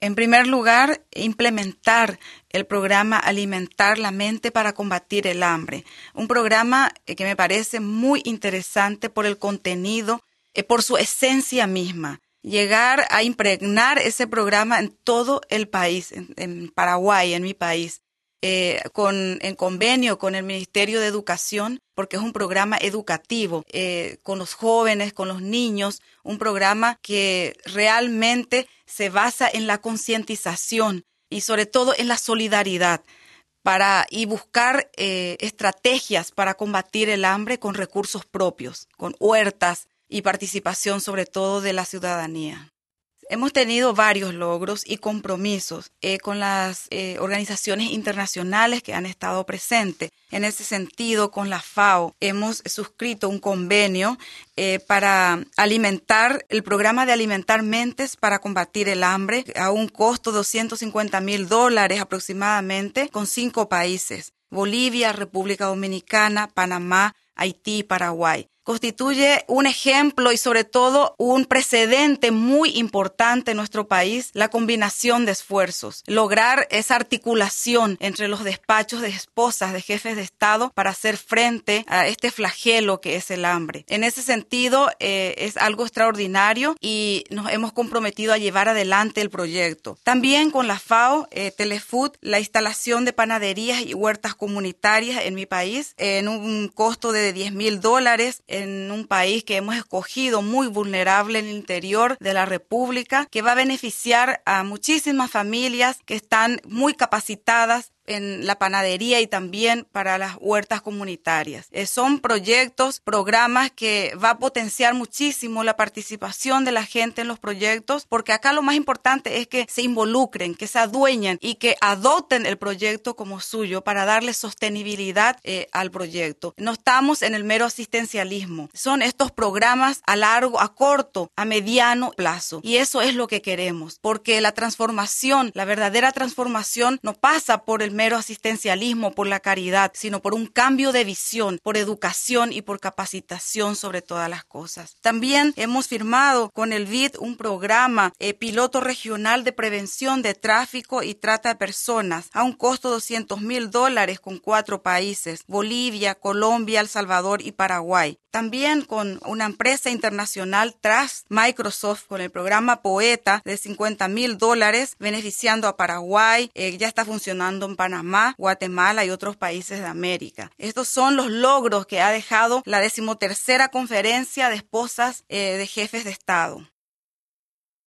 En primer lugar, implementar el programa Alimentar la Mente para combatir el hambre. Un programa que me parece muy interesante por el contenido, por su esencia misma. Llegar a impregnar ese programa en todo el país, en Paraguay, en mi país, en convenio con el Ministerio de Educación, porque es un programa educativo, con los jóvenes, con los niños, un programa que realmente se basa en la concientización y sobre todo en la solidaridad y buscar estrategias para combatir el hambre con recursos propios, con huertas y participación sobre todo de la ciudadanía. Hemos tenido varios logros y compromisos con las organizaciones internacionales que han estado presentes. En ese sentido, con la FAO hemos suscrito un convenio para alimentar, el programa de Alimentar Mentes para combatir el hambre a un costo de $250,000 aproximadamente con 5 países: Bolivia, República Dominicana, Panamá, Haití y Paraguay. Constituye un ejemplo y sobre todo un precedente muy importante en nuestro país, la combinación de esfuerzos, lograr esa articulación entre los despachos de esposas de jefes de Estado para hacer frente a este flagelo que es el hambre. En ese sentido, es algo extraordinario y nos hemos comprometido a llevar adelante el proyecto. También con la FAO, Telefood, la instalación de panaderías y huertas comunitarias en mi país en un costo de $10,000 en un país que hemos escogido muy vulnerable en el interior de la República, que va a beneficiar a muchísimas familias que están muy capacitadas en la panadería y también para las huertas comunitarias. Son proyectos, programas que va a potenciar muchísimo la participación de la gente en los proyectos, porque acá lo más importante es que se involucren, que se adueñen y que adopten el proyecto como suyo para darle sostenibilidad al proyecto. No estamos en el mero asistencialismo. Son estos programas a corto, a mediano plazo. Y eso es lo que queremos, porque la transformación, la verdadera transformación no pasa por el mero asistencialismo, por la caridad, sino por un cambio de visión, por educación y por capacitación sobre todas las cosas. También hemos firmado con el BID un programa piloto regional de prevención de tráfico y trata de personas a un costo de $200,000 con 4 países: Bolivia, Colombia, El Salvador y Paraguay. También con una empresa internacional tras Microsoft, con el programa Poeta de $50,000, beneficiando a Paraguay, ya está funcionando en Panamá, Guatemala y otros países de América. Estos son los logros que ha dejado la 13ª Conferencia de Esposas de Jefes de Estado.